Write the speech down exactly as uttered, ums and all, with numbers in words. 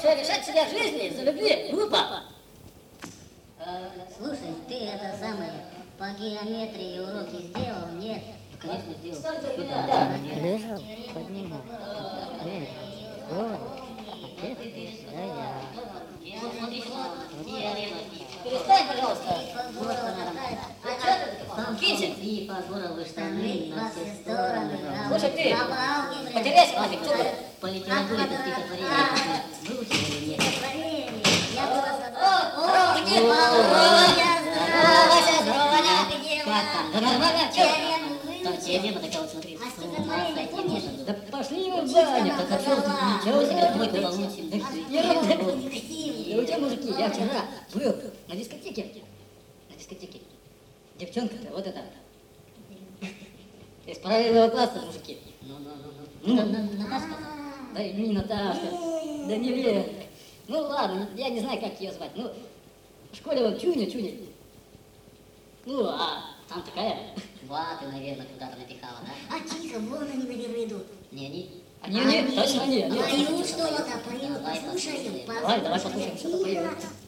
что решать себя в жизни из-за любви глупо. Слушай, ты это самое, по геометрии уроки сделал, нет? Конечно, сделал. Лежал, поднимал. Нет, вот. Отец, да я. Перестань, пожалуйста. Китя. Фигуровые штаны во все стороны. Слушай, ты, потеряйся нафиг, кто ты? По литературе ты стихотворение выучил или нет? Я просто... О, где? Здорово, здорово. Как там? Да нормально, чё? Там теорема такая вот, смотри. А стихотворение помнишь? Да пошли вы в баню, так а что ты ничего себе, Мы какой-то получим. И у тебя, мужики, я вчера был на дискотеке. На дискотеке. Девчонка-то вот эта. Из параллельного класса, мужики. Ну, ну, ну, ну. Ну, Наташка? да не Наташка, да не Лена. Ну ладно, я не знаю, как ее звать. Ну, в школе вот Чуня, Чуня. Ну, а там такая. Ва, ты, наверное, куда-то напихала, да? А тихо, вон они, наверное, идут. Не, не. Они, они, точно они. они. Поют что-то, поют, Давай послушаем. послушаем. Давай, давай послушаем, что-то поют.